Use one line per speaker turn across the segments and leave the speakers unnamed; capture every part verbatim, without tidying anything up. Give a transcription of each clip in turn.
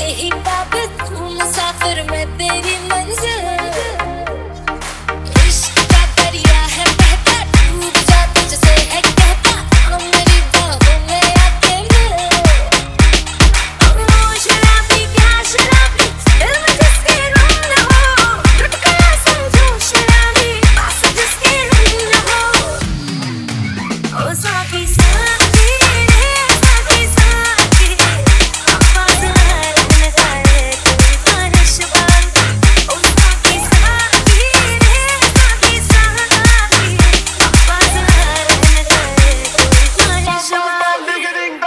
ही काबिल, तू मुसाफिर मैं तेरी मंजिल। इश्क का दरिया है बहता, डूब जा तुझसे है कहता, आ मेरी बाहों में आके मिल। ओ शराबी क्या शराबी, दिल में जिसके गम न हो, लुट गया समझो शराबी, पास जिसके हम न हो। ओ साकी साकी रे साकी साकी, आवाज़ हर दिन गाए कोई ख्वाहिश बाकी। ओ साकी साकी रे साकी साकी, आवाज़ हर दिन गाए कोई ख्वाहिश बाकी।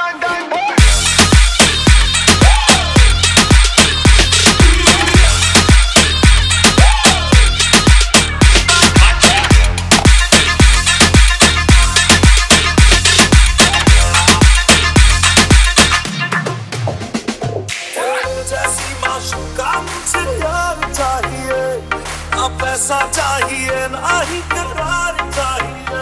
जैसी माशूका मुझे यार चाहिए, ना पैसा चाहिए ना ही करार चाहिए।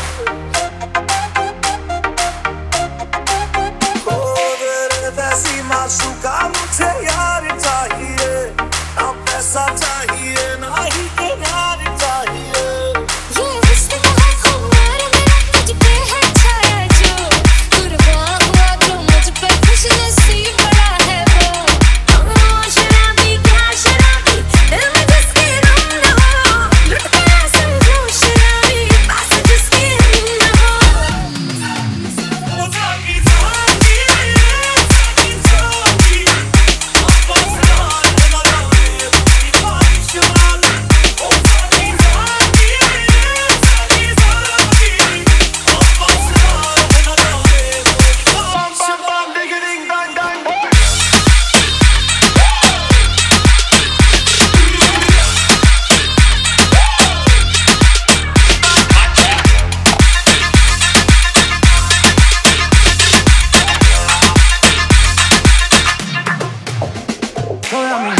ओ तेरे जैसी माशूका मुझे यार चाहिए, ना पैसा चाहिए ना ही करार चाहिए।
ये रिश्ते है खुमार मेरा, तुझ पे है छाया जो, कुर्बान हुआ जो मुझ पे खुश नसीब बड़ा है वो। ओ शराबी क्या शराबी, दिल में जिसके गम न हो, लुट गया समझो शराबी, पास जिसके हम न हो।
ओ साकी साकी साकी साकी, आवाज़ हर दिन गाए कोई ख्वाहिश बाकी। ओ साकी साकी साकी साकी, आवाज़ हर दिन गाए कोई ख्वाहिश बाकी।
खोया मैं